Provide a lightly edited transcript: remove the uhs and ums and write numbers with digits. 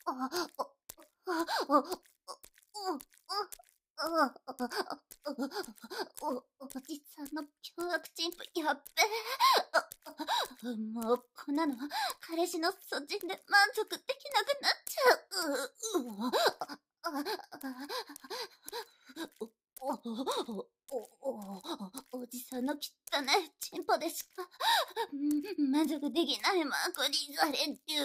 おじさんの凶悪チンプやっべ。もうこんなの彼氏の素人で満足できなくなっちゃう。おじさんの汚いチンポでしか満足できないマーコリーザ連中。